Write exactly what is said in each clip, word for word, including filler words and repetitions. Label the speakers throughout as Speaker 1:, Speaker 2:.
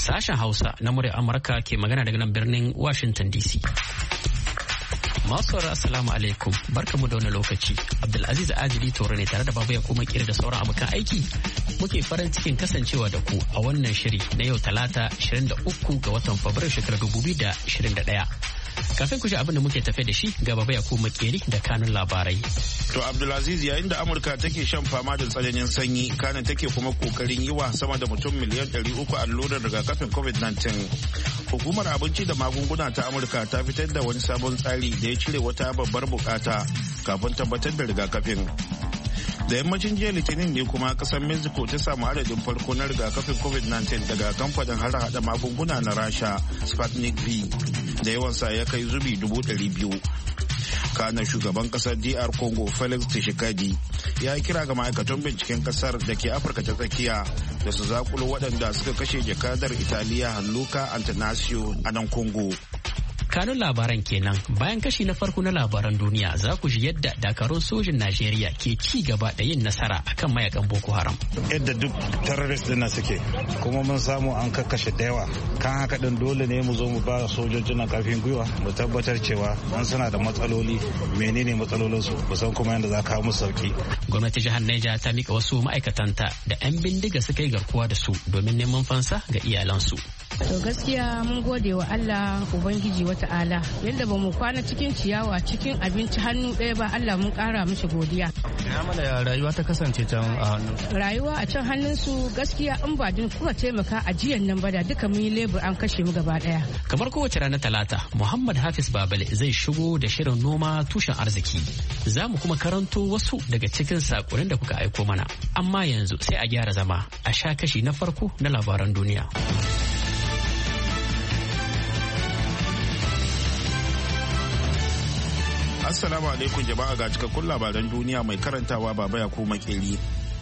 Speaker 1: Sashen Hausa na muryar Amurka ke magana daga nan birnin Washington D C. Masu sauraro assalamu alaikum, barkamu da wani lokaci. Abdulaziz Adili Toro ne tare da Baba Yakubu Kiri da sauran abokan aiki. Muke farin cikin kasancewa da ku a wannan shiri na yau Talata ashirin da uku ga watan Fabrairu shekarar dubu biyu da ashirin da ɗaya. Kafin ku ji abin da muke tafe da shi ga Baba Yakubu Kiri da kanun labarai.
Speaker 2: To Abdulaziz, yayin da Amurka take shan fama da tsananin sanyi, kana take kuma kokarin yi wa sama da mutum miliyan ɗari uku allurar rigakafin covid nineteen. Hukumar abinci da magunguna ta Amurka ta fitar da wani sabon tsari da ya cire wata babbar bukata kafin tabbatar da rigakafin. Da yammacin jiya Litinin ne kuma kasar Mexico ta samu adadin farko na rigakafin covid nineteen daga kamfanin har hada magunguna na Rasha Sputnik V da yawansa ya kai zubi dubu ɗari biyu. Kana shugaban kasar D R Congo Felix Tshisekedi ya kira ga ma'aikatan binciken kasar da ke Afirka ta tsakiya da su zakulo waɗanda suka kashe jakadar Italiya Luca Antanasio a nan Congo.
Speaker 1: Kanun labaran kenan bayan kashi na farko na labaran duniya za ku ji yadda dakarun sojin Najeriya ke ci gaba da yin nasara akan mayakan Boko Haram.
Speaker 3: Yadda duk terrorist din suke kuma mun samu an kakkashe da yawa kan haka din dole ne mu zo mu ba sojojin na karfin gwiwa mu tabbatar cewa an suna da matsaloli menene matsalolin su kusan kuma yadda za ka musu sauki.
Speaker 1: Gwamnati jihar Niger ta mika wasu ma'aikatanta da 'yan bindiga suka yi garkuwa da su domin neman fansa ga iyalansu.
Speaker 4: To gaskiya mun gode wa Allah Ubangiji wa ta'ala yadda ba mu kwana cikin ciyawa cikin abinci hannu ɗaya ba, Allah mun ƙara mishi godiya.
Speaker 1: Ya mana ya rayuwa ta kasance can a hannun?
Speaker 4: Rayuwa a can hannun su gaskiya in ba din kuka taimaka a jiyan nan ba da duka mun yi lebur an kashe mu gaba ɗaya.
Speaker 1: Kamar kowace ranar Talata, Muhammad Hafiz Babale zai shigo da shirin noma tushen arziki. Za mu kuma karanto wasu daga cikin saƙonin da kuka aiko mana. Amma yanzu sai a gyara zama a sha kashi na farko na labaran duniya.
Speaker 2: Assalamu alaikum jama'a, ga cikakkun labaran duniya mai karantawa Baba Yakubu Makeri.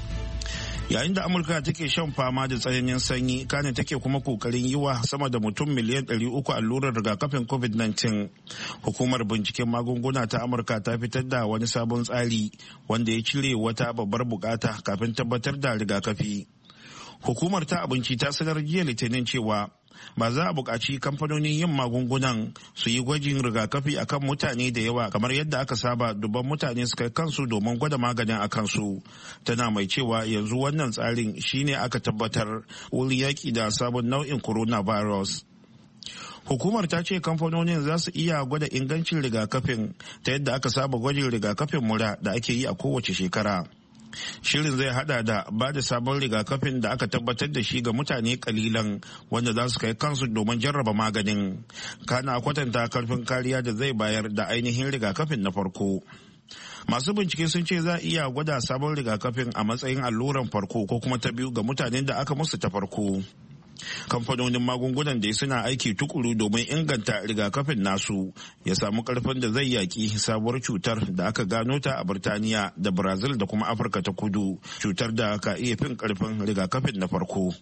Speaker 2: Yayin da Amurka take shan fama da tsananin sanyi, kane take kuma kokarin yi wa sama da mutum miliyan ɗari uku allurar rigakafin covid nineteen. Hukumar binciken magunguna ta Amurka ta fitar da wani sabon tsari wanda ya cire wata babbar bukata kafin tabbatar da rigakafi. Hukumar ta abinci ta sanar jiya Litinin cewa ba za a buƙaci kamfanonin yin magungunan su yi gwajin rigakafi akan mutane da yawa kamar yadda aka saba dubban mutane su kai kansu domin gwada maganin a kansu. Tana mai cewa yanzu wannan tsarin shine aka tabbatar wurin yaƙi da sabon nau'in coronavirus. Hukumar ta ce kamfanonin za su iya gwada ingancin rigakafin ta yadda aka saba gwajin rigakafin mura da ake yi a kowace shekara. Shirin zai hada da ba da sabon rigakafin da aka tabbatar da shi ga mutane kalilan wanda za su kai kansu domin jarraba maganin. Kana kwatanta karfin kariya da zai bayar da ainihin rigakafin na farko. Masu bincike sun ce za a iya gwada sabon rigakafin a matsayin alluran farko ko kuma ta biyu ga mutanen da aka musu ta farko. Kamfanonin magungunan da suna aiki tukuru domin inganta rigakafin nasu ya samu karfin da zai yaki sabuwar cutar da aka gano ta a Birtaniya da Brazil da kuma Afirka ta kudu, cutar da ka iya fin karfin rigakafin na farko.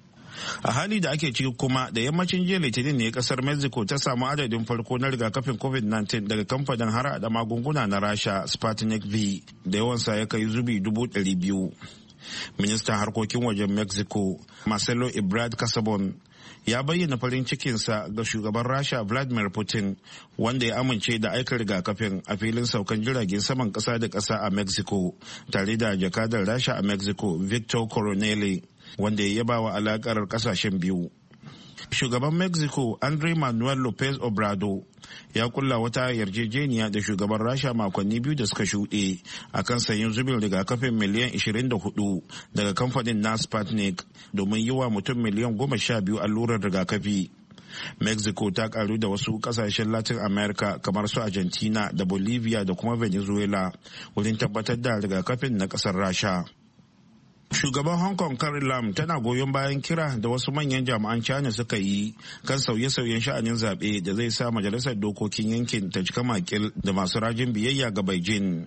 Speaker 2: A hali da ake ciki kuma da yammacin jiya Litinin ne kasar Mexico ta samu adadin farko na rigakafin covid nineteen daga kamfanin har da magunguna na Rasha Sputnik V da yawansa ya kai zubi dubu ɗari biyu. Ministan harkokin wajen Mexico Marcelo Ebrard Casabon ya bayyana farin cikinsa ga shugaban Rasha Vladimir Putin wanda ya amince da aika rigakafin a filin saukan jiragen saman kasa da kasa a Mexico tare da jakadar Rasha a Mexico Victor Coronel wanda ya yaba wa alakar kasashen biyu. Shugaban Mexico Andre Manuel Lopez Obrador ya kulla wata yarjejeniya da shugaban Rasha makonni biyu da suka shuɗe a kan sayin zubin rigakafin miliyan ashirin da hudu daga kamfanin na Sputnik domin yi wa mutum miliyan goma sha biyu allurar rigakafi. Mexico ta karu da wasu kasashen Latin America kamar su Argentina da Bolivia da kuma Venezuela wurin tabbatar da rigakafin na kasar Rasha. Shugaban Hong Kong Carrie Lam tana goyon bayan kira da wasu manyan jami'an China suka yi kan sauye-sauyen sha'anin zaɓe da zai sa majalisar dokokin yankin ta cika makil da masu rajin biyayya ga Beijing.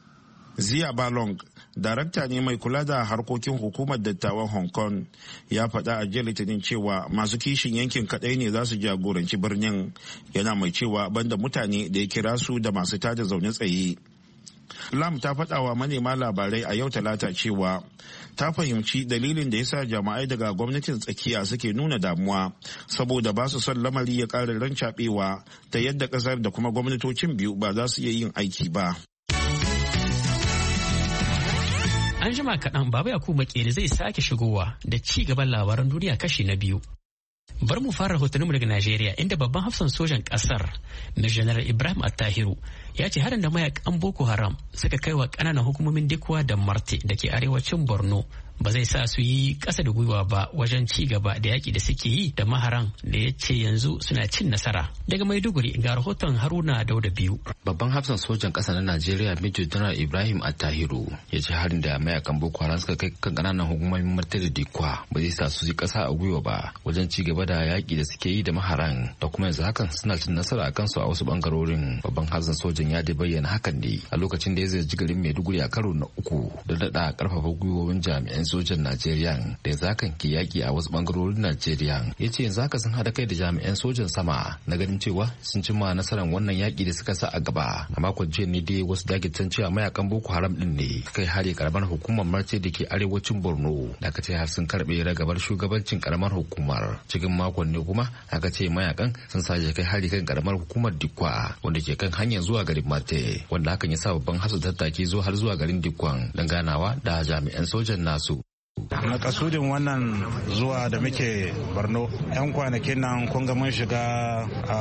Speaker 2: Zia Balong, darakta ne mai kula da harkokin hukumar dattawan Hong Kong, ya faɗa a jiya Litinin cewa masu kishin yankin kaɗai ne za su jagoranci birnin, yana mai cewa banda mutane da ya kira su da masu tada zaune tsaye. Lam ta faɗa wa manema labarai a yau talata cewa ta fahimci dalilin da yasa jama'ai daga gwamnatin tsakiya suke nuna damuwa saboda ba su son lamari ya ƙara rancaɓewa ta yadda ƙasar da kuma gwamnatocin biyu ba za su iya yin aiki ba.
Speaker 1: An jima kaɗan Baba Yakubu Makeri zai sake shigowa da ci gaban labaran duniya kashi na biyu. Bar mu fara rahotanninmu daga Najeriya inda babban hafsan sojan ƙasar na Janar Ibrahim Attahiru ya ce harin da mayakan Boko Haram suka kai wa ƙananan hukumomin Dikwa da Marte da ke arewacin Borno ba zai sa su yi ƙasa da gwiwa ba wajen ci gaba da yaƙi da suke yi da maharan da ya ce yanzu suna cin nasara. Daga Maiduguri ga rahoton Haruna Dauda biyu.
Speaker 5: Babban hafsan sojan ƙasa na Najeriya Major General Ibrahim Attahiru ya ce harin da mayakan Boko Haram suka kai kan ƙananan hukumomin Marte da Dikwa ba zai sa su yi ƙasa a gwiwa ba wajen ci gaba da yaƙi da suke yi da maharan da kuma yanzu hakan suna cin nasara a kansu a wasu bangarorin. Babban hafsan sojan ya dai bayyana hakan ne a lokacin da ya ziyarci garin Maiduguri a karo na uku da daɗa ƙarfafa gwiwowin jami'an sojan Najeriya da yanzu hakan ke yaki a wasu bangarorin Najeriya. Ya ce yanzu haka sun haɗa kai da jami'an sojan sama na ganin cewa sun cimma nasarar wannan yaki da suka sa a gaba. A makon jiya ne dai wasu dagitan cewa mayakan Boko Haram din ne kai hari karamar hukumar Marte da ke arewacin Borno da aka ce har sun karɓe ragabar shugabancin karamar hukumar. Cikin makon ne kuma aka ce mayakan sun sace kai hari kan karamar hukumar Dikwa wanda ke kan hanyar zuwa garin Marte wanda hakan ya sa babban hafsa tattaki zo har zuwa garin Dikwan don ganawa da jami'an sojan nasu.
Speaker 3: Makasudin wannan zuwa da muke Borno yan kwanakin nan kun ga mun shiga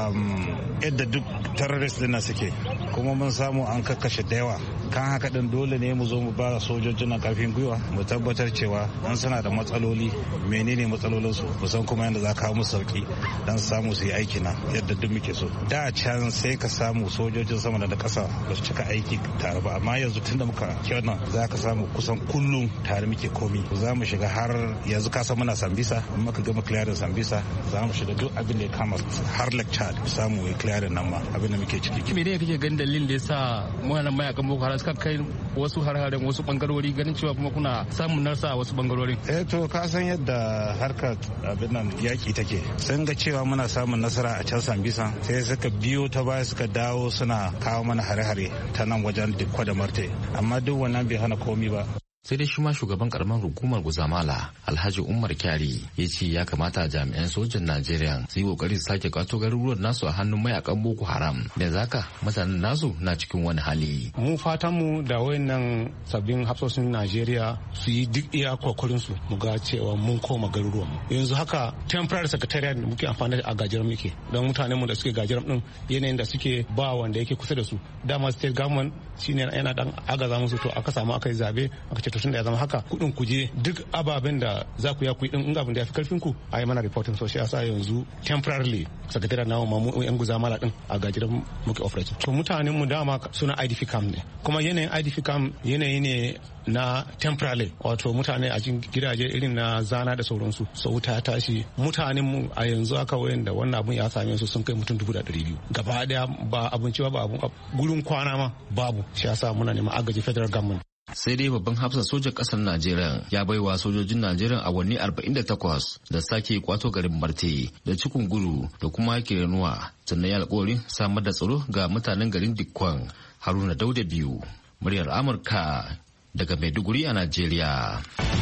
Speaker 3: yadda duk terrorist din suke kuma mun samu an kakkashe da yawa kan haka din dole ne mu zo mu ba sojojin nan karfin gwiwa mu tabbatar cewa an suna da matsaloli menene matsalolinsu mu san kuma yadda za ka kawo musu sauki dan samu su yi aiki na yadda duk muke so. Da can sai ka samu sojojin sama da kasa ba su cika aiki tare ba amma yanzu tunda muka kyau za ka samu kusan kullum tare muke komi. Za mu shiga har yanzu kasa muna Sambisa in muka gama clearing Sambisa za mu shiga duk abin da ya kama har Lake Chad samu ya clearing nan ma abin da muke ciki.
Speaker 6: Me ne kake ganin dalilin da yasa wannan mayakan Boko Haram suka kai wasu har-haren wasu bangarori ganin cewa kuma kuna samun narsa a wasu bangarori?
Speaker 3: Eh to ka san yadda harkar abin nan yaki take. Sun ga cewa muna samun nasara a can Sambisa sai suka biyo ta baya suka dawo suna kawo mana hare-hare ta nan wajen Dikwa da Marte amma duk wannan bai hana komi ba.
Speaker 5: Sai dai shi ma shugaban karamar hukumar Guzamala Alhaji Umar Kyari ya ce ya kamata jami'an sojan Najeriya su yi kokari su sake kwato garuruwan nasu a hannun mayakan Boko Haram da zaka mutanen nasu na cikin wani hali.
Speaker 6: Mu fatan mu da wayannan sabbin hafsoshin Najeriya su yi duk iya kokarin su mu ga cewa mun koma garuruwan mu. Yanzu haka temporary secretariat da muke amfani da a gajiran muke don mutanen mu da suke gajiran din yanayin da suke ba wanda yake kusa da su. Dama state government shine yana dan agaza musu to aka samu aka yi zabe aka ce to tun da ya zama haka kudin kuje duk ababen da za ku ya ku din in abin da ya fi karfin ku a yi mana reporting so shi yasa yanzu temporarily sakataren nawa mamu yan Guzamala din a gajiran muke operating. To mutanen mu dama suna I D P camp ne kuma yanayin I D P camp yanayi ne na temporarily wato mutane a cikin gidaje irin na zana da sauransu so wuta ya tashi mutanen mu a yanzu aka wayan da wannan abun ya same su sun kai mutum dubu da ɗari biyu gaba daya ba abinci ba ba abun gurin kwana ma babu shi yasa muna neman agaji federal government.
Speaker 5: Sai dai babban hafsan sojan ƙasar Najeriya ya baiwa sojojin Najeriya awanni arba'in da takwas da sake kwato garin Marte da cikin gudu da kuma Kirenuwa sannan ya alƙawarin samar da tsaro ga mutanen garin Dikwan. Haruna Dauda biyu muryar Amurka daga Maiduguri a Najeriya.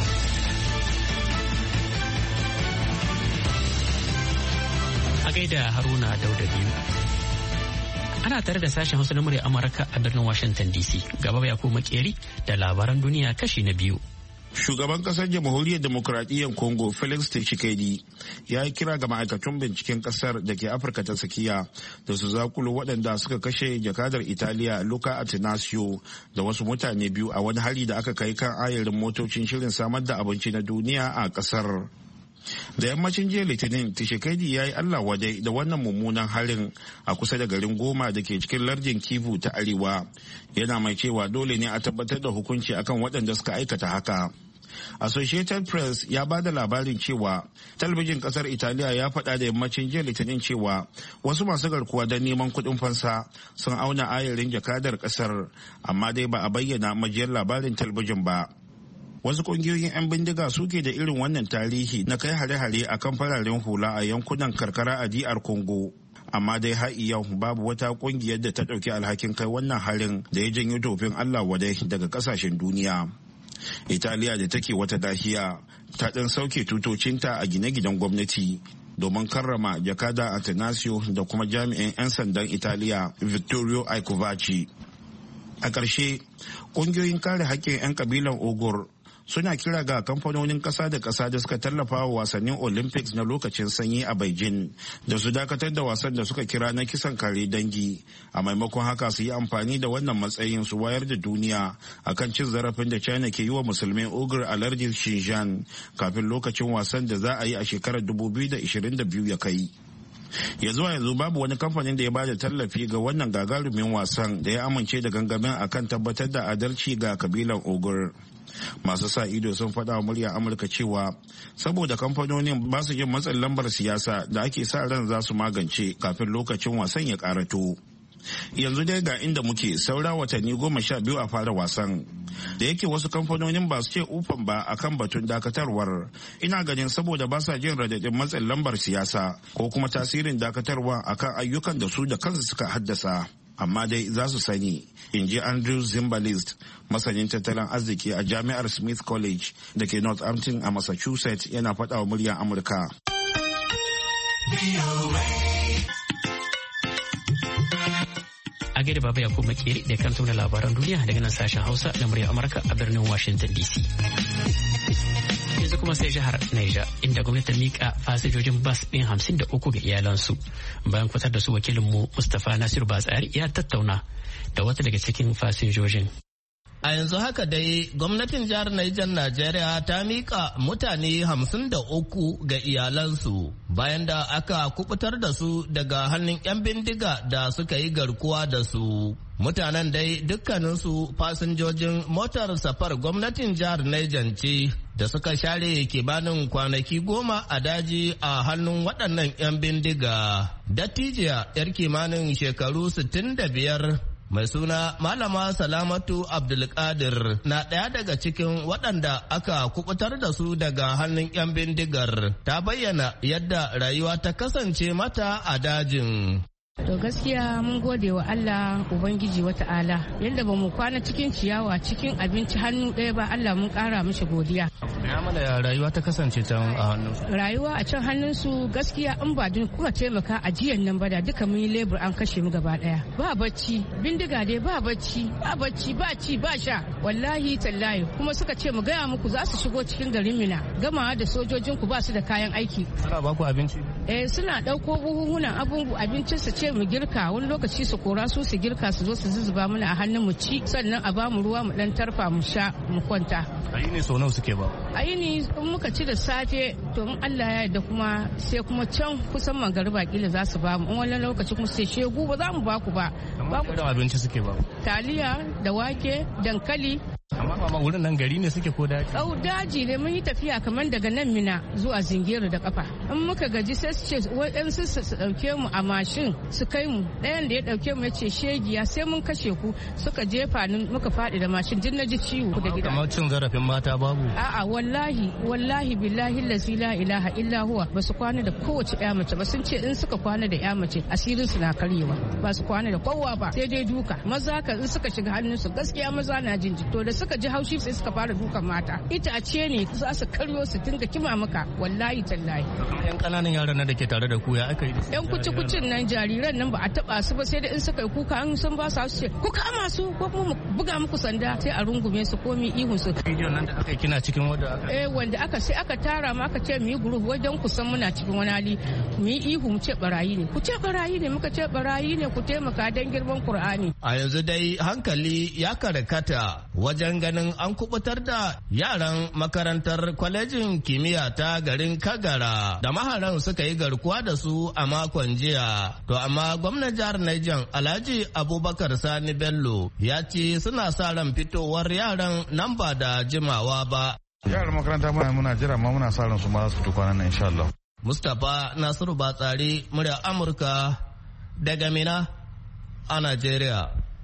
Speaker 1: A gaida Haruna Dauda biyu. Ana tare da sashen Hausa na murya Amurka a birnin Washington D C. Gaba ya kuma makeri da labaran duniya kashi na biyu.
Speaker 2: Shugaban kasar jamhuriyar demokuraɗiyyar Congo Felix Tshisekedi ya yi kira ga ma'aikatun binciken kasar da ke Afirka ta tsakiya da su zakulo waɗanda suka kashe jakadar Italiya Luca Attanasio da wasu mutane biyu a wani hari da aka kai kan ayarin motocin shirin samar da abinci na duniya a kasar. Da yammacin jiya Litinin, Tshisekedi ya yi Allah wadai da wannan mummunan harin a kusa da garin Goma da ke cikin lardin Kivu ta Arewa. Yana mai cewa dole ne a tabbatar da hukunci akan waɗanda suka aikata haka. Associated Press ya ba da labarin cewa talabijin kasar Italiya ya faɗa da yammacin jiya Litinin cewa wasu masu garkuwa don neman kuɗin fansa sun auna ayarin jakadar kasar, amma dai ba a bayyana majiyar labarin talabijin ba. Wasu kungiyoyin 'yan bindiga suke da irin wannan tarihi na kai hare-hare a kan fararen hula a yankunan karkara a D R Congo. amma dai har yau babu wata kungiyar da ta ɗauki alhakin kai wannan harin da ya janyo tofin Allah wadai daga ƙasashen duniya. Italiya da take wata dahiya ta ɗan sauke tutocinta a gine-ginen gwamnati domin karrama jakada Atanasio da kuma jami'in 'yan sandan Italiya Vittorio Iacovacci. A ƙarshe, ƙungiyoyin kare haƙƙin 'yan ƙabilan Ogur suna kira ga kamfanonin ƙasa da ƙasa da suka tallafa wa wasannin Olympics na lokacin sanyi a Beijing da su dakatar da wasan da suka kira na kisan kare dangi, a maimakon haka su yi amfani da wannan matsayin su wayar da duniya akan cin zarafin da China ke yi wa musulmin Uyghur a lardin Xinjiang kafin lokacin wasan da za a yi a shekarar dubu biyu da ashirin da biyu ya kai. Ya zuwa yanzu babu wani kamfanin da ya bada tallafi ga wannan gagarumin wasan da ya amince da gangamin akan tabbatar da adalci ga kabilan Uyghur. Masu sa ido sun faɗa wa murya Amurka cewa saboda kamfanonin ba su jin matsin lambar siyasa da ake sa ran za su magance kafin lokacin wasan ya karato. Yanzu dai ga inda muke saura watanni goma sha biyu a fara wasan. Da yake wasu kamfanonin ba su ce ufan ba akan batun dakatarwar, ina ganin saboda ba sa jin radadin matsin lambar siyasa ko kuma tasirin dakatarwa akan ayyukan da su da kansu suka haddasa. Amma dai za su sani, in ji Andrew Zimbalist, masanin tattalin arziki a jami'ar Smith College da ke Northampton a Massachusetts, yana faɗa wa muryar Amurka.
Speaker 1: A gaida Baba Yakubu Makeri da kan tuna labaran duniya daga nan sashen Hausa na muryar Amurka a birnin Washington D C. Yanzu kuma sai jihar Niger, inda gwamnati ta mika fasinjojin bas ɗin hamsin da uku ga iyalansu. Bayan kwatar da su, wakilinmu Mustapha Nasiru Batsari ya tattauna da wata daga cikin fasinjojin.
Speaker 7: A yanzu haka dai gwamnatin jihar Niger Najeriya ta mika mutane hamsin da uku ga iyalansu bayan da aka kubutar da su daga hannun 'yan bindiga da suka yi garkuwa da su. Mutanen dai dukkaninsu fasinjojin motar safar gwamnatin jihar Niger ce da suka share kimanin kwanaki goma a daji a hannun waɗannan 'yan bindiga. Dattijiya 'yar kimanin shekaru sittin da biyar mai suna Malama Salamatu Abdulkadir na ɗaya daga cikin waɗanda aka kubutar da su daga hannun 'yan bindigar. Ta bayyana yadda rayuwa ta kasance mata a dajin.
Speaker 4: To gaskiya mun gode wa Allah Ubangiji wa ta'ala yadda ba mu kwana cikin ciyawa cikin abinci hannu ɗaya ba, Allah mun ƙara mishi godiya.
Speaker 7: Ya mana rayuwa ta kasance can a hannun
Speaker 4: rayuwa a can hannun su gaskiya in ba din kuka taimaka a jiyan nan ba da duka mun yi lebur an kashe mu gaba ɗaya. Ba bacci, bindiga dai ba bacci, ba bacci, ba ci, ba sha. Wallahi tallahi kuma suka ce mu gaya muku za su shigo cikin garin Mina gamawa da sojojin ku ba su da kayan aiki.
Speaker 7: Suna ba ku abinci?
Speaker 4: Eh suna ɗauko buhuhunan abun abincin su ce mu girka, wani lokaci su kora su su girka su zo su zuzuba mana a hannun mu ci, sannan a ba mu ruwa mu dan tarfa mu sha mu kwanta.
Speaker 7: Ayi ne sau nawa suke ba?
Speaker 4: Ayi ne in muka ci da safe to in Allah ya yarda kuma sai kuma can kusan magariba kila za su ba mu, in wani lokaci kuma sai shegu ba za mu ba ku ba.
Speaker 7: Ba ku da abinci suke ba?
Speaker 4: Taliya da wake, dankali.
Speaker 7: Amma mama wurin nan gari ne suke ko daji?
Speaker 4: Au daji ne, mun yi tafiya kamar daga nan Mina zuwa Zingero da kafa. In muka gaji sai su ce waɗansu su ɗauke mu a mashin su kai mu. Ɗayan da ya ɗauke mu ya ce shegiya sai mun kashe ku, suka jefa ni muka faɗi da mashin din na ji ciwo da gida.
Speaker 7: Kamar cin zarafin mata babu?
Speaker 4: A'a wallahi wallahi billahi lazi la ilaha illa huwa ba su kwana da kowace ƴa mace ba, sun ce in suka kwana da ƴa mace asirin su na karyewa, ba su kwana da kowa ba sai dai duka. Maza kan in suka shiga hannun su gaskiya maza na jin to da suka ji haushi sai suka fara dukan mata. Itace ne za su karyo su dinga kima maka wallahi tallahi.
Speaker 7: Yan kananan yaran nan da ke tare da ku ya aka yi?
Speaker 4: Yan kuci kucin nan jariran nan ba a taba su ba, sai da in suka yi kuka an sun ba su ce ku kama su ko kuma mu buga muku sanda sai a rungume su ko mi ihun su.
Speaker 7: Bidiyon nan da aka yi kina cikin wanda aka?
Speaker 4: Eh wanda aka sai aka tara ma aka ce mu yi group wajen ku san muna cikin wani hali mu yi ihu mu ce barayi ne, ku ce barayi ne, muka ce barayi ne, ku taimaka dan girman Qur'ani.
Speaker 7: A yanzu dai hankali ya karkata wajen ganin an kubutar da yaran makarantar kwalejin kimiyya ta garin Kagara da maharan suka yi garkuwa da su a makon jiya. To amma gwamnan jihar Niger Alhaji Abubakar Sani Bello ya ce suna sa ran fitowar yaran nan ba da jimawa ba.
Speaker 3: Yaran makaranta muna jira ma muna sa ran su ma su fito kwanan nan insha Allah.
Speaker 7: Mustapha Nasiru Batsari, murya Amurka daga Mina a Najeriya.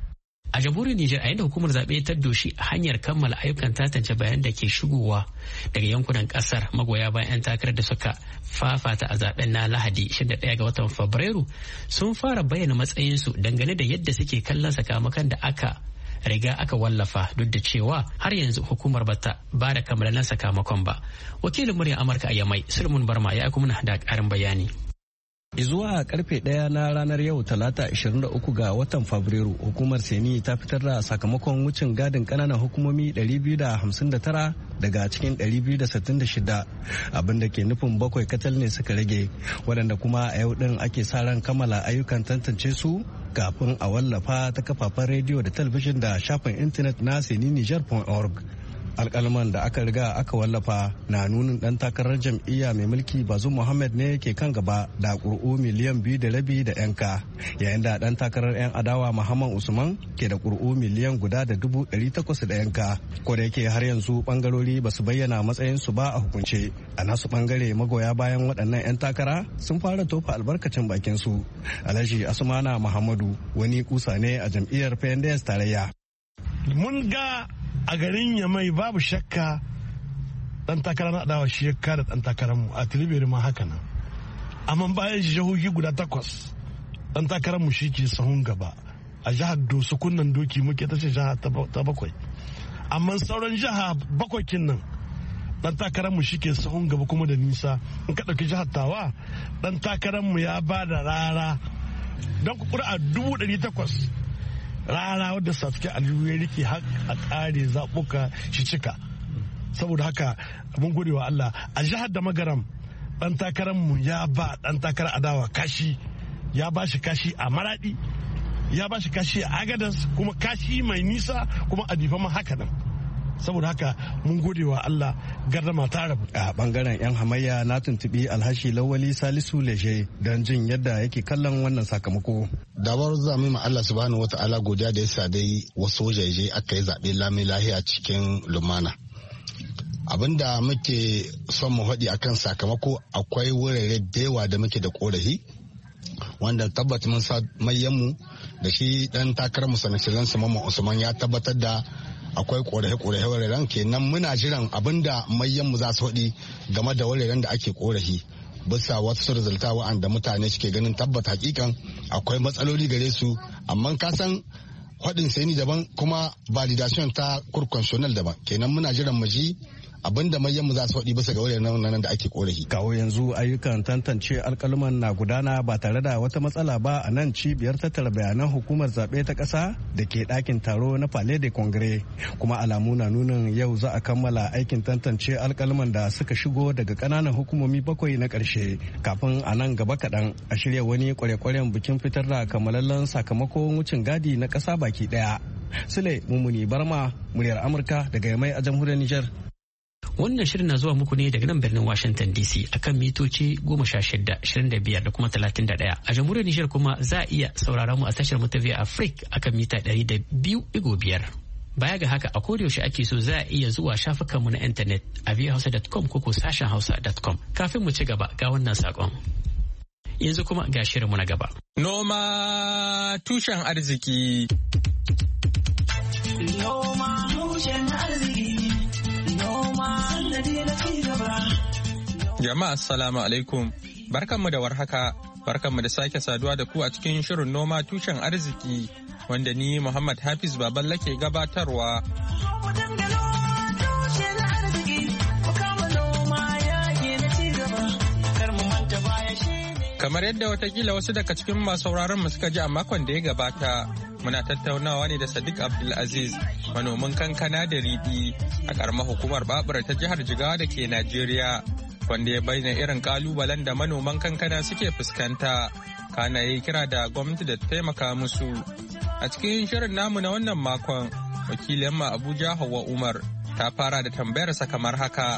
Speaker 1: A jamhuriyar Nijar, a yadda hukumar zaɓe ta doshi hanyar kammala ayyukan tantance bayan da ke shigowa daga yankunan ƙasar, magoya bayan 'yan takarar da suka fafata a zaɓen na Lahadi ishirin da ɗaya ga watan Fabrairu sun fara bayyana matsayinsu dangane da yadda suke kallon sakamakon da aka riga aka wallafa, duk da cewa har yanzu hukumar bata ba da kammalallen sakamakon ba. Wakilin muryar Amurka a Yamai, Sulmun Barma, ya aiko mana da ƙarin bayani.
Speaker 8: Zuwa karfe ɗaya na ranar yau talata ishirin da uku ga watan Fabrairu, hukumar Seni ta fitar da sakamakon wucin gadin ƙananan hukumomi ɗari biyu da hamsin da tara daga cikin ɗari biyu da sittin da shida, abin da ke nufin bakwai kacal ne suka rage, waɗanda kuma a yau ɗin ake sa ran kammala ayyukan tantance su kafin a wallafa ta kafafen rediyo da talabijin da shafin intanet na seni niger dot org. Alƙalman da aka riga aka wallafa na nunin ɗan takarar jam'iyya mai mulki Bazum Muhammad ne ke kan gaba da ƙuri'u miliyan biyu da rabi da yanka, yayin da ɗan takarar 'yan adawa Muhammad Usman ke da ƙuri'u miliyan guda da dubu ɗari takwas da yanka. Ko da yake har yanzu ɓangarori ba su bayyana matsayinsu ba a hukunce, a nasu ɓangare magoya bayan waɗannan 'yan takara sun fara tofa albarkacin bakin su. Alhaji Asmana Muhammadu wani kusa ne a jam'iyyar P N D S tarayya.
Speaker 9: Mun ga a garin Yamai babu shakka dan takara na adawa shi ya kada dan takararmu a Tilibiri ma haka nan, amma bayan jihohi guda takwas dan takararmu shi ke sahun gaba. A jihar Doso kunnan doki muke ta ce jiha ta bakwai, amma sauran jiha bakwai kin nan dan takararmu shi ke sahun gaba kuma da nisa. In ka ɗauki jihar Tawa dan takararmu ya ba da rara don ƙuri'a dubu ɗari takwas rana wadda Sasuke Aliyu ya rike har a kare zaɓuka shi cika. Saboda haka mun gode wa Allah. A jihar da Magaram ɗan takararmu ya ba ɗan takarar adawa kashi, ya ba shi kashi a Maradi, ya ba shi kashi a Agadas, kuma kashi mai nisa, kuma a Difa ma haka nan. Saboda haka mun gode wa Allah, gardama ta rabu.
Speaker 8: A bangaren 'yan hamayya na tuntubi Alhashi Lawali Salisu Leje don jin yadda yake kallon wannan sakamako.
Speaker 10: Dabar zami ma Allah subhanahu wata'ala godiya da yasa dai wasu wajeje aka yi zaɓe lami lahiya cikin lumana. Abinda muke son mu faɗi akan sakamako, akwai wurare da yawa da muke da korafi wanda tabbata mun sa mayyanmu da shi dan takarar musanashirin Mamman Usman ya tabbatar da akwai korafe-korafe wuraren, kenan muna jiran abinda mayyanmu za su faɗi game da wuraren da ake korafi bisa wasu rizalta wa'anda mutane suke ganin tabbata hakikan akwai matsaloli gare su, amma ka san faɗin Seni daban kuma validation ta kurkonshonal daban, kenan muna jiran mu ji abinda mayyanmu za su faɗi bisa ga wuraren nan da ake korafi.
Speaker 8: Kawo yanzu ayyukan tantance alkaluman na gudana ba tare da wata matsala ba a nan cibiyar tattara bayanan hukumar zaɓe ta ƙasa da ke ɗakin taro na Palais de Congrès, kuma alamu na nunin yau za a kammala aikin tantance alkaluman da suka shigo daga ƙananan hukumomi bakwai na ƙarshe, kafin a nan gaba kaɗan a shirya wani kware-kwaren bikin fitar da kammalallen sakamakon wucin gadi na ƙasa baki ɗaya. Sule Mumuni Barma, muryar Amurka daga Yamai a jamhuriyar Nijar.
Speaker 1: Wannan shirin na zuwa muku ne daga nan birnin Washington D C akan mitoci goma sha shida, ashirin da biyar da kuma talatin da ɗaya. A jamhuriyar Nijar kuma za a iya sauraron mu a tashar mu ta Via Africa akan mita ɗari da biyu ɗigo biyar. Baya ga haka a koda yaushe ake so za a iya zuwa shafukanmu na intanet a via hausa dot com ko ko sashen hausa dot com. Kafin mu ci gaba ga wannan sakon. Yanzu kuma ga shirinmu na gaba.
Speaker 11: Noma tushen arziki.
Speaker 12: Noma tushen arziki.
Speaker 11: Jama'a assalamu alaikum, barkanmu da warhaka, barkanmu da sake saduwa da ku a cikin shirin noma tushen arziki wanda ni Muhammad Hafiz Baballa ke gabatarwa. Kamar yadda watakila wasu daga cikin masu sauraron mu suka ji a makon da ya gabata, muna tattaunawa ne da Sadiq Abdulaziz, manomin kankana da riɗi a ƙaramar hukumar Babura ta jihar Jigawa da ke Najeriya, wanda ya bayyana irin ƙalubalen da manoman kankana suke fuskanta, kana yi kira da gwamnati da ta taimaka musu. A cikin shirin namu na wannan makon, wakilin mu Abuja Hauwa Umar ta fara da tambayarsa kamar haka.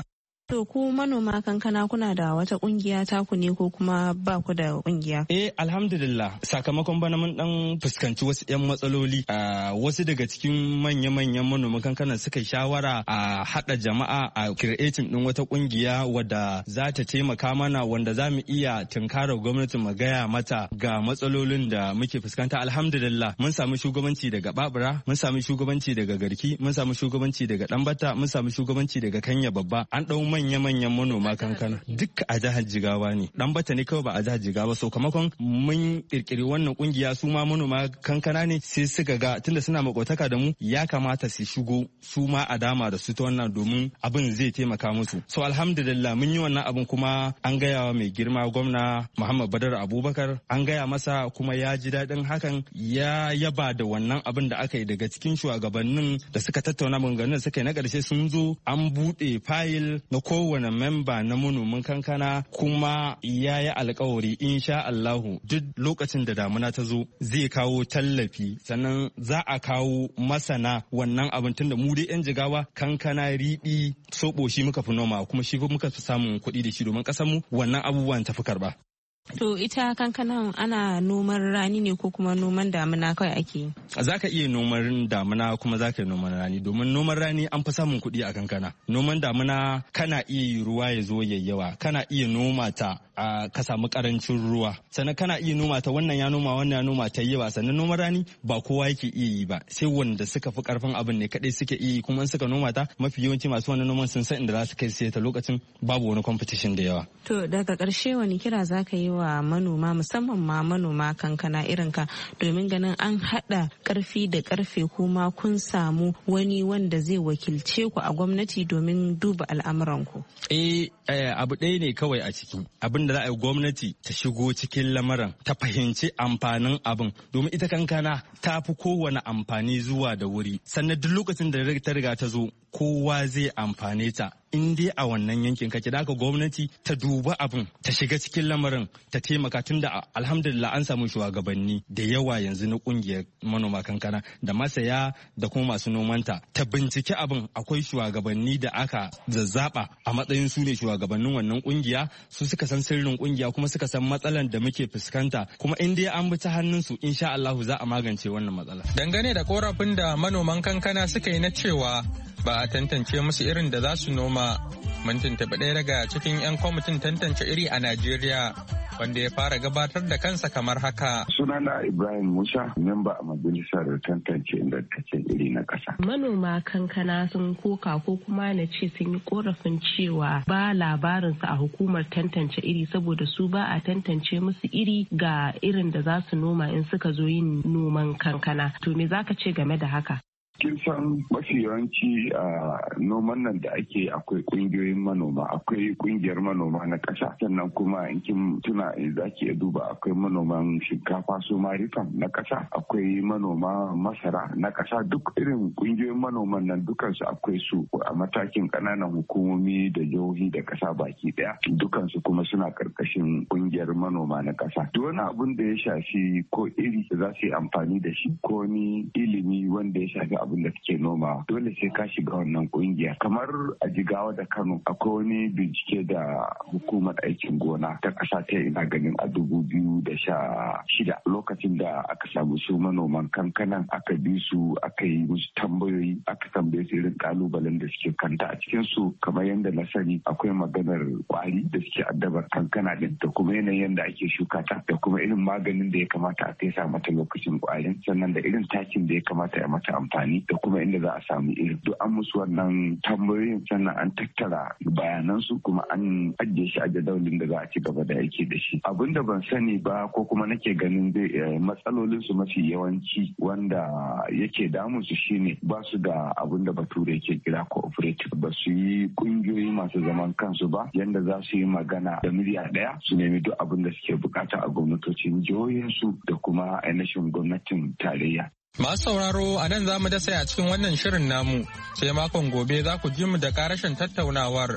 Speaker 13: To ku manoma kankana kuna da wata kungiya taku ne ko kuma ba ku da kungiya?
Speaker 14: Eh alhamdulillah sakamakon bana mun dan fuskanci wasu yan matsaloli. Wasu daga cikin manya-manyan manoman kankana suka shawara a hada jama'a a creating din wata kungiya wadda za ta taimaka mana wanda za mu iya tunkarar gwamnati mu gaya mata ga matsalolin da muke fuskanta. Alhamdulillah mun samu shugabanci daga Babura, mun samu shugabanci daga Garki, mun samu shugabanci daga Dambata, mun samu shugabanci daga Kanya Babba. An dau manya-manyan manoma kankana duk a jihar Jigawa ne. Dambata ne kawai ba a jihar Jigawa. Sakamakon mun kirkiri wannan kungiya su ma manoma kankana ne sai suka ga tunda suna makotaka da mu ya kamata su shigo su ma a dama da su ta wannan domin abin zai taimaka musu. So alhamdulillah mun yi wannan abin kuma an gaya wa mai girma gwamna Muhammad Badar Abubakar, an gaya masa kuma ya ji daɗin hakan, ya yaba da wannan abin da aka yi. Daga cikin shugabannin da suka tattauna maganganun suka yi na ƙarshe sun zo an buɗe fayil na kowane memba na manomin kankana kuma ya yi alkawari insha Allahu duk lokacin da damuna ta zo zai kawo tallafi, sannan za a kawo masana wannan abin tunda mu dai yan Jigawa kankana riɗi soɓo shi muka fi noma kuma shi muka fi samun kuɗi da shi domin ƙasar mu wannan abubuwan tafi karba.
Speaker 13: To ita kankanan ana noman rani ne ko kuma noman damuna kawai ake yi?
Speaker 14: Za ka iya noman damuna kuma za ka yi noman rani domin noman rani an fi samun kuɗi a kankana. Noman damuna kana iya yi ruwa ya zo yayyawa, kana iya noma ta a ka samu karancin ruwa, sannan kana iya noma ta wannan ya noma wannan ya noma ta yawa. Sannan noman rani ba kowa yake iya yi ba, sai wanda suka fi karfin abin ne kadai suke iya yi, kuma in suka noma ta mafi yawanci masu wannan noman sun san inda za su kai sai ta lokacin babu wani competition da yawa.
Speaker 13: To daga ƙarshe wani kira za ka yi wa manoma musamman ma manoma kankana irin ka domin ganin an haɗa ƙarfi da ƙarfe kuma kun samu wani wanda zai wakilce ku a gwamnati domin duba al'amuranku?
Speaker 14: Eh abu ɗaya ne kawai a ciki, abin da za a yi gwamnati ta shigo cikin lamarin ta fahimci amfanin abin domin ita kankana ta fi kowane amfani zuwa da wuri, sannan duk lokacin da ta riga ta zo kowa zai amfane ta in dai a wannan yankin kake. Da haka gwamnati ta duba abin ta shiga cikin lamarin ta taimaka tunda alhamdulillah an samu shugabanni da yawa yanzu na kungiyar manoma kankana da masaya da kuma masu nomanta. Ta binciki abin, akwai shugabanni da aka zazzaba a matsayin su ne shugabannin wannan kungiya, su suka san sirrin kungiya kuma suka san matsalan da muke fuskanta, kuma in dai an bi ta hannun su insha Allah za a magance wannan matsala.
Speaker 11: Dangane da korafin da manoman kankana suka yi na cewa ba a tantance musu irin da za su noma, mun tuntuɓi ɗaya daga cikin 'yan kwamitin tantance iri a Najeriya wanda ya fara gabatar da kansa kamar haka.
Speaker 15: Sunana Ibrahim Musa, memba a majalisar tantance ingantaccen iri na ƙasa.
Speaker 16: Manoma kankana sun koka ko kuma na ce sun yi korafin cewa ba labarinsu a hukumar tantance iri saboda su ba a tantance musu iri ga irin da za su noma in suka zo yin noman kankana. To me za ka ce game da haka?
Speaker 15: Kin san mafi yawanci a noman nan da ake akwai kungiyoyin manoma, akwai kungiyar manoma na ƙasa, sannan kuma in kin tuna za ki iya duba akwai manoman shinkafa su marifan na ƙasa, akwai manoma masara na ƙasa. Duk irin kungiyoyin manoman nan dukansu akwai su a matakin ƙananan hukumomi da jihohi da ƙasa baki ɗaya, dukansu kuma suna ƙarƙashin kungiyar manoma na ƙasa. Duk wani abun da ya shafi ko iri da za su yi amfani da shi ko ni ilimi wanda ya shafi abin da suke noma, dole sai ka shiga wannan kungiya. Kamar a Jigawa da Kano akwai wani bincike da hukumar aikin gona ta ƙasa ta ina ganin a dubu biyu da sha shida, lokacin da aka samu su manoman kankanan aka bi su aka yi musu tambayoyi, aka tambaye su irin kalubalen da suke kanta. A cikin su kamar yadda na sani akwai maganar kwari da suke addabar kankana din, da kuma yanayin da ake shuka ta, da kuma irin maganin da ya kamata a fesa mata lokacin kwarin, sannan da irin takin da ya kamata ya mata amfani, da kuma inda za a samu iri. Duk an musu wannan tambayoyin, sannan an tattara bayanansu kuma an ajiye shi a jadawalin da za a ci gaba da aiki da shi. Abin da ban sani ba ko kuma nake ganin zai matsalolin su mafi yawanci wanda yake damun su shine ba su da abin da bature yake kira cooperative, ba su yi kungiyoyi masu zaman kansu ba yanda za su yi magana da miliya daya su nemi duk abin da suke bukata a gwamnatocin jihohinsu da kuma ainihin gwamnatin tarayya.
Speaker 11: Masu sauraro a nan za mu dasa a cikin wannan shirin namu, sai makon gobe za ku ji mu da karashin tattaunawar.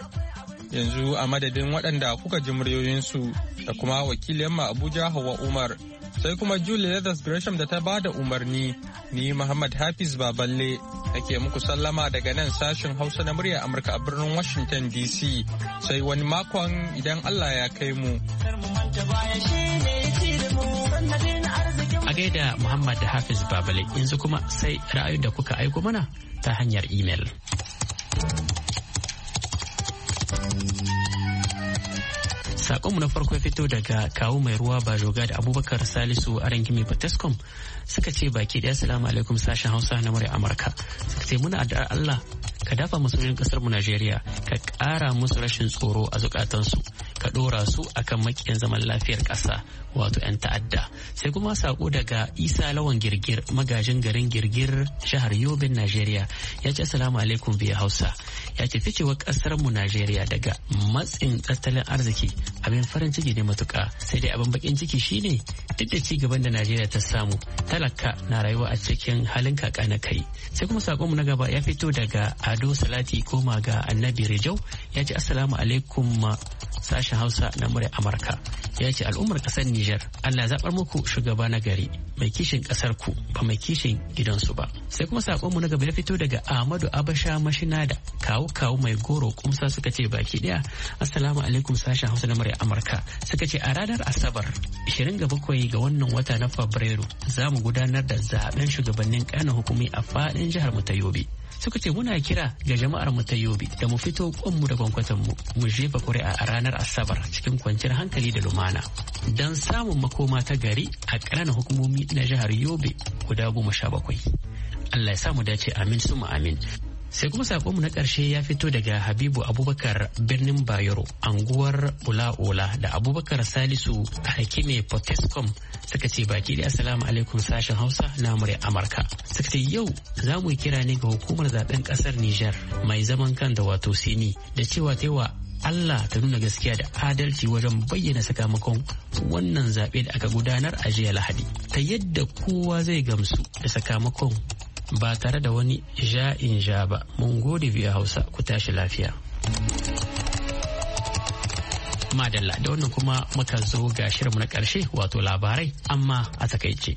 Speaker 11: Yanzu a madadin waɗanda kuka ji muryoyinsu da kuma wakilin mu Abuja Hauwa Umar, sai kuma Julie Leathers Gresham da ta ba da umarni. Ni Muhammad Hafiz Baballe ake muku sallama daga nan sashen Hausa na murya Amurka a birnin Washington D C. Sai wani makon idan Allah ya kai mu.
Speaker 1: A gaida Muhammad Hafiz Baballe, yanzu kuma sai ra'ayin da kuka aiko mana ta hanyar imel. Sakonmu na farko ya fito daga kawu mai ruwa Bajoga da Abubakar Salisu a Rangimi Potescom suka ce baki da assalamu alaikum sashen Hausa na murya Amurka. Suka ce muna addu'ar Allah ka dafa musulmin kasar mu Najeriya, ka ƙara musu rashin tsoro a zukatansu, ka ɗora su akan makiyan zaman lafiyar ƙasa wato 'yan ta'adda. Sai kuma sako daga Isa Lawan Girgir magajin garin Girgir jihar Yobin Najeriya ya ce assalamu alaikum biya Hausa. Ya ce ficewar kasar mu Najeriya daga matsin tattalin arziki abin farin ciki ne matuƙa, sai dai abin bakin ciki shine duk da ci gaban da Najeriya ta samu talaka na rayuwa a cikin halin kaka na kai. Sai kuma sakon mu na gaba ya fito daga Ado Salati koma ga Annabi Rijau ya ce assalamu alaikum sashen Hausa na murya Amurka. Ya ce al'ummar kasar Nijar Allah zabar muku shugaba na gari mai kishin kasar ku ba mai kishin gidansu ba. Sai kuma sakon mu na gaba ya fito daga Ahmadu Abasha Mashina da kawu kawu mai goro kumsa suka ce baki daya assalamu alaikum sashen Hausa na murya Amurka. Suka ce a ranar Asabar ishirin da bakwai ga wannan wata na Fabrairu za mu gudanar da zaben shugabannin ƙananan hukumi a faɗin jihar mu ta Yobe. Suka ce muna kira ga jama'ar mu ta Yobe da mu fito kwanmu da kwankwatan mu mu jefa ƙuri'a a ranar Asabar cikin kwanciyar hankali da lumana don samun makoma ta gari a ƙananan hukumomi na jihar Yobe guda goma sha bakwai. Allah ya sa mu dace amin suma amin. Sai kuma sakonmu na ƙarshe ya fito daga Habibu Abubakar birnin Bayero, anguwar Ula-Ola da Abubakar Salisu a Hakime Potescom suka ce baki da assalamu alaikum sashen Hausa na murya Amurka. Suka ce yau za mu yi kira ne ga hukumar zaben ƙasar Nijar mai zaman kan da wato Sini da cewa ta wa Allah ta nuna gaskiya da adalci wajen bayyana sakamakon wannan zaɓe da aka gudanar a jiya Lahadi ta yadda kowa zai gamsu da sakamakon ba tare da wani ja in ja ba. Mun gode biya Hausa ku tashi lafiya. Madalla da wannan kuma muka zo ga shirinmu na ƙarshe wato labarai amma a takaice.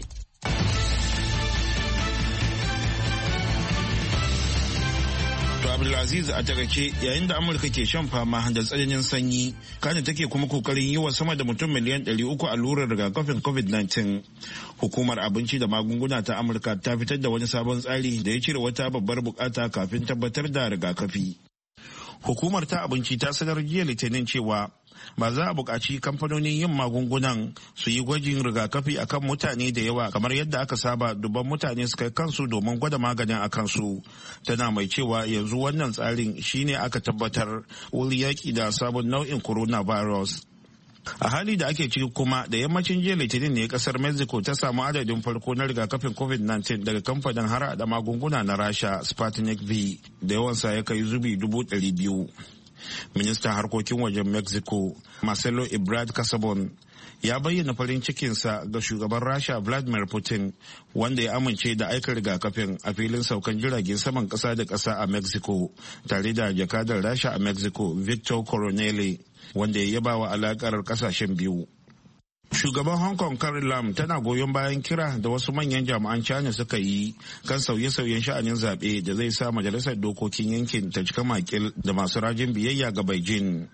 Speaker 2: To Abdulaziz a takaice yayin da Amurka ke shan fama da tsananin sanyi, Kano take kuma kokarin yi wa sama da mutum miliyan ɗari uku allurar rigakafin covid nineteen. Hukumar abinci da magunguna ta Amurka ta fitar da wani sabon tsari da ya cire wata babbar bukata kafin tabbatar da rigakafi. Hukumar ta abinci ta sanar jiya Litinin cewa ba za a buƙaci kamfanonin yin magungunan su yi gwajin rigakafi akan mutane da yawa kamar yadda aka saba dubban mutane suka kansu domin gwada maganin a kansu. Tana mai cewa yanzu wannan tsarin shine aka tabbatar wuri yaƙi da sabon nau'in coronavirus. A hali da ake ciki kuma da yammacin jiya Litinin ne kasar Mexico ta samu adadin farko na rigakafin covid nineteen daga kamfanin hara da magunguna na Rasha Sputnik V da yawansa ya kai zubi dubu ɗari biyu. Ministan harkokin wajen Mexico Marcelo Ebrard Casabon ya bayyana farin cikinsa ga shugaban Rasha Vladimir Putin wanda ya amince da aika rigakafin a filin saukan jiragen saman kasa da kasa a Mexico tare da jakadar Rasha a Mexico Victor Coronel wanda ya yaba wa alakar kasashen biyu. Shugaban Hong Kong Carrie Lam tana goyon bayan kira da wasu manyan jami'an China suka yi kan sauye-sauyen sha'anin zaɓe da zai sa majalisar dokokin yankin ta cika makil da masu rajin biyayya ga Beijing.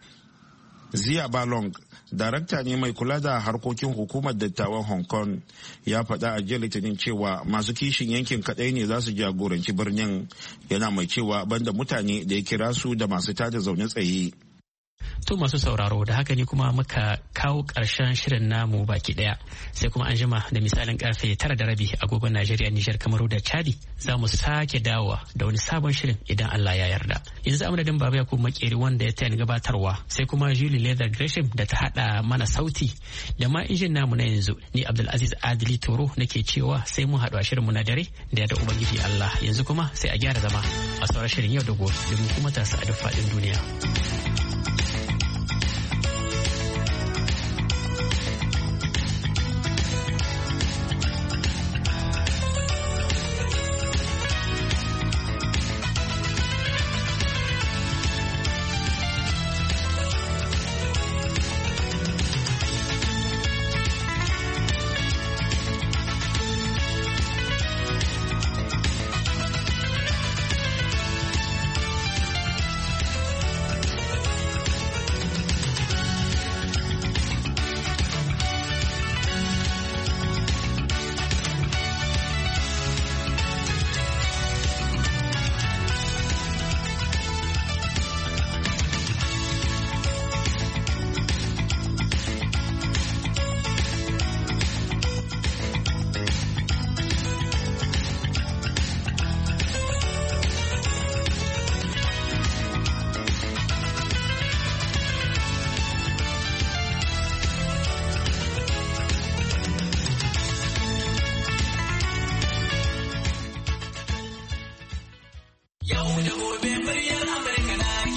Speaker 2: Zia Balong, darakta ne mai kula da harkokin hukumar dattawan Hong Kong, ya faɗa a jiya Litinin cewa masu kishin yankin kaɗai ne za su jagoranci birnin, yana mai cewa banda mutane da ya kira su da masu tada zaune tsaye.
Speaker 1: To masu sauraro da haka ne kuma muka kawo ƙarshen shirin namu baki ɗaya, sai kuma an jima da misalin karfe tara da rabi agogon Najeriya, Nijar, Kamaru da Chadi za mu sake dawowa da wani sabon shirin idan Allah ya yarda. Yanzu amadadin Baba Yakubu Makeri wanda ya tayar gabatarwa, sai kuma Julie Leather Gresham da ta haɗa mana sauti da ma injin namu na yanzu, ni Abdulaziz Adili Toro nake cewa sai mun haɗu a shirin mu na dare da yadda Ubangiji Allah. Yanzu kuma sai a gyara zama a sauran shirin yau da gobe domin kuma tasa a duk faɗin duniya.